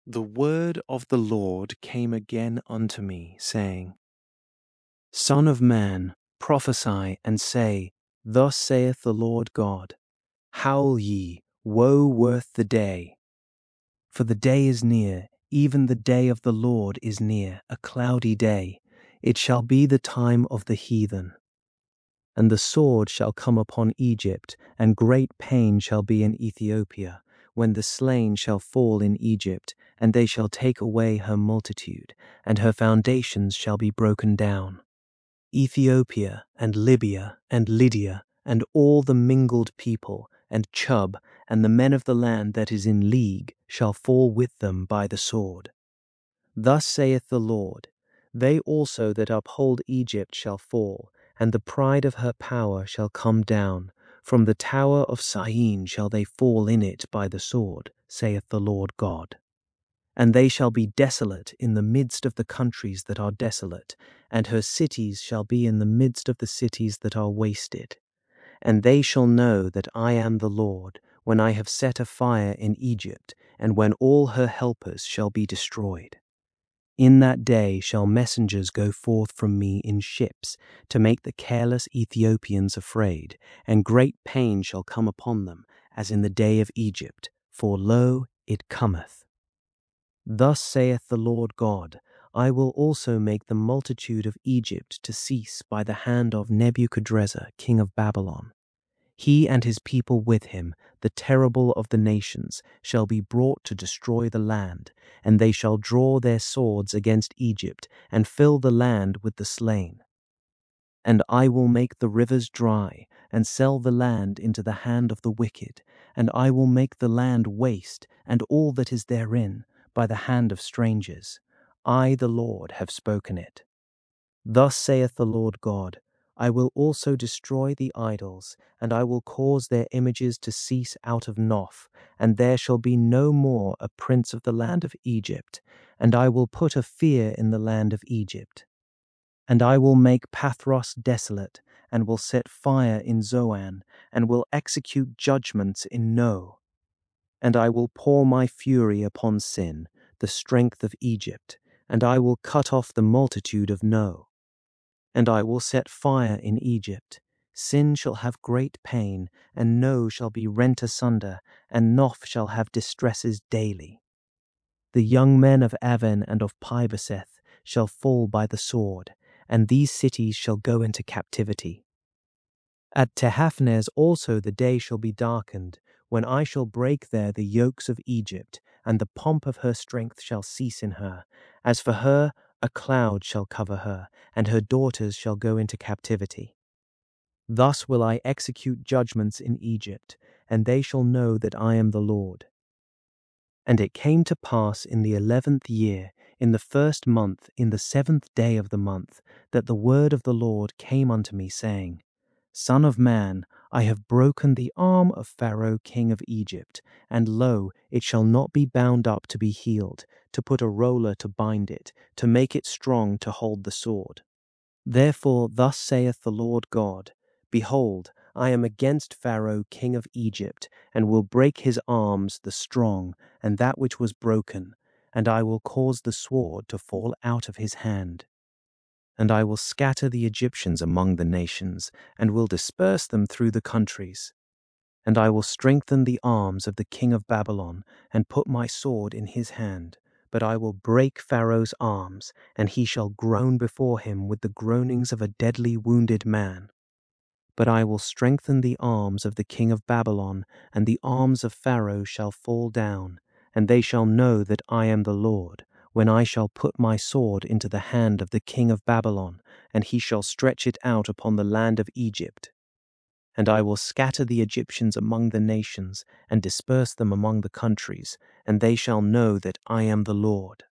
The word of the Lord came again unto me, saying, Son of man, prophesy and say, Thus saith the Lord God, Howl ye, woe worth the day! For the day is near, even the day of the Lord is near, a cloudy day. It shall be the time of the heathen. And the sword shall come upon Egypt, and great pain shall be in Ethiopia, when the slain shall fall in Egypt, and they shall take away her multitude, and her foundations shall be broken down. Ethiopia, and Libya, and Lydia, and all the mingled people, and Chub, and the men of the land that is in league, shall fall with them by the sword. Thus saith the Lord, They also that uphold Egypt shall fall, and the pride of her power shall come down. From the tower of Syene shall they fall in it by the sword, saith the Lord God. And they shall be desolate in the midst of the countries that are desolate, and her cities shall be in the midst of the cities that are wasted. And they shall know that I am the Lord, when I have set a fire in Egypt, and when all her helpers shall be destroyed. In that day shall messengers go forth from me in ships, to make the careless Ethiopians afraid, and great pain shall come upon them, as in the day of Egypt, for lo, it cometh. Thus saith the Lord God, I will also make the multitude of Egypt to cease by the hand of Nebuchadrezzar, king of Babylon. He and his people with him, the terrible of the nations, shall be brought to destroy the land, and they shall draw their swords against Egypt, and fill the land with the slain. And I will make the rivers dry, and sell the land into the hand of the wicked, and I will make the land waste, and all that is therein, by the hand of strangers. I, the Lord, have spoken it. Thus saith the Lord God, I will also destroy the idols, and I will cause their images to cease out of Noph, and there shall be no more a prince of the land of Egypt, and I will put a fear in the land of Egypt. And I will make Pathros desolate, and will set fire in Zoan, and will execute judgments in No. And I will pour my fury upon Sin, the strength of Egypt, and I will cut off the multitude of No. And I will set fire in Egypt. Sin shall have great pain, and No shall be rent asunder, and Noph shall have distresses daily. The young men of Aven and of Pibeseth shall fall by the sword, and these cities shall go into captivity. At Tehaphnes also the day shall be darkened, when I shall break there the yokes of Egypt, and the pomp of her strength shall cease in her. As for her, a cloud shall cover her, and her daughters shall go into captivity. Thus will I execute judgments in Egypt, and they shall know that I am the Lord. And it came to pass in the 11th year, in the 1st month, in the 7th day of the month, that the word of the Lord came unto me, saying, Son of man, I have broken the arm of Pharaoh king of Egypt, and lo, it shall not be bound up to be healed, to put a roller to bind it, to make it strong to hold the sword. Therefore thus saith the Lord God, Behold, I am against Pharaoh king of Egypt, and will break his arms, the strong, and that which was broken, and I will cause the sword to fall out of his hand. And I will scatter the Egyptians among the nations, and will disperse them through the countries. And I will strengthen the arms of the king of Babylon, and put my sword in his hand. But I will break Pharaoh's arms, and he shall groan before him with the groanings of a deadly wounded man. But I will strengthen the arms of the king of Babylon, and the arms of Pharaoh shall fall down, and they shall know that I am the Lord, when I shall put my sword into the hand of the king of Babylon, and he shall stretch it out upon the land of Egypt. And I will scatter the Egyptians among the nations, and disperse them among the countries, and they shall know that I am the Lord.